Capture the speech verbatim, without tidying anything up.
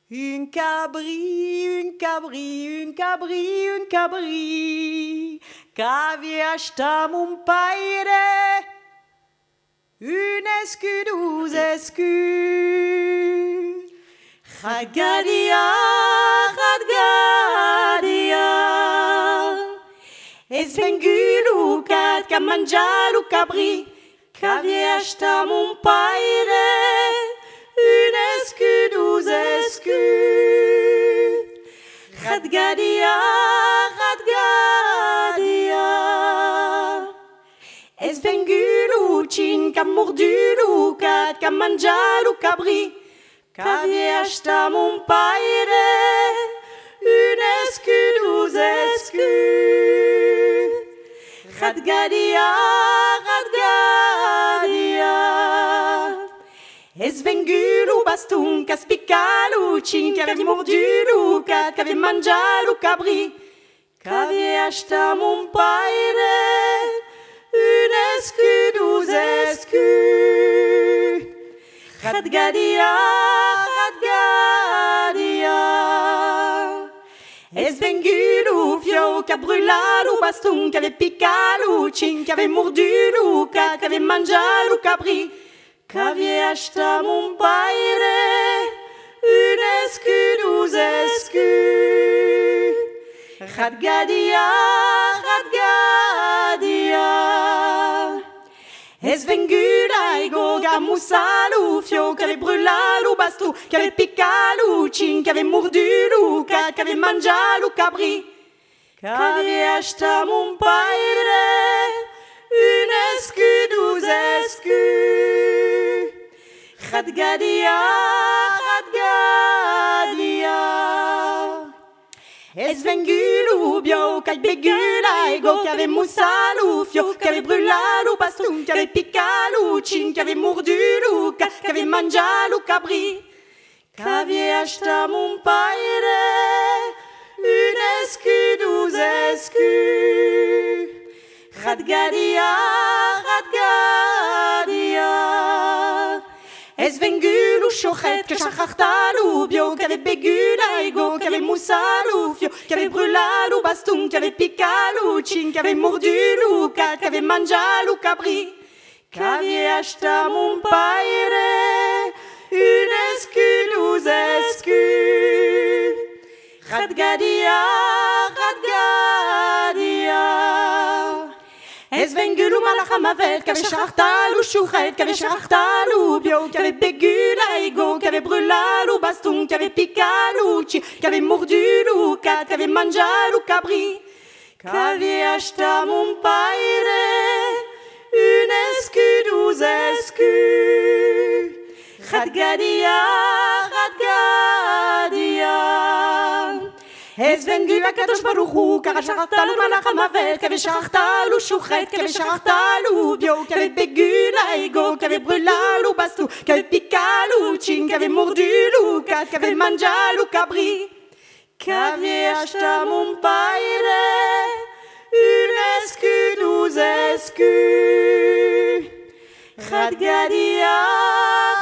Une cabri, une cabri, une cabri, une cabri, qu'avait acheté mon père. Une escu, douze escu. Radgadia, radgadia. Es vengulu cat camangialu cabri, qu'avait acheté mon père. Une escu, douze escu. Radgadia, radgadia. Es vengulu cin cam mordulu cat cam mangialu cabri, qu'avait acheté mon père. Une escu, douze escu. Radgadia, radgadia. Es vengulu bastum cas picalu cin qu'avait mordulu cat qu'avait mangialu cabri, qu'avait acheté mon père. Une escu, douze escu. Radgadia, radgadia. Es vengulu fio qu'a brûlalu bastum qu'avait picalu cin qu'avait mordulu cat qu'avait mangialu cabri, qu'avait acheté mon père. Une escu, douze escu. Radgadia, radgadia. Es vengula ego gamusalu fio qu'avait brûlalu bastu, qu'avait picalu cin qu'avait mordulu cat qu'avait mangialu cabri, qu'avait acheté mon père. Une escu, douze escu. Radgadia, radgadia. Es vengulu bio cat begula ego qu'avait musalu fio qu'avait brûlalu bastum qu'avait picalu cin qu'avait mordulu cat qu'avait mangialu cabri, qu'avait acheté mon père. Une escu, douze escu. Radgadia, radgadia. Es vengulu chochet que chachachtalu bio qu'avait begula ego qu'avait musalu fio qu'avait brûlalu bastum qu'avait picalu cin qu'avait mordulu cat qu'avait mangialu cabri, qu'avait acheté mon père. Une escu, douze escu. Radgadia, radgadia. Es vengulu malachamavet qu'avait chartalu chouchet qu'avait chartalu bio qu'avait begula ego qu'avait brûlalu bastum qu'avait picalu cin qu'avait mordulu cat qu'avait mangialu cabri, qu'avait acheté mon père. Une escu, douze escu. Radgadia, radgadia. Es vengula kadosh baruchu car chartalu malachamavet qu'avait chartalu chouchet qu'avait chartalu bio qu'avait begula ego qu'avait brûlalu bastu qu'avait picalu cin qu'avait mordulu cat qu'avait mangialu cabri, qu'avait acheté mon père. Une escu, douze escu. Radgadia.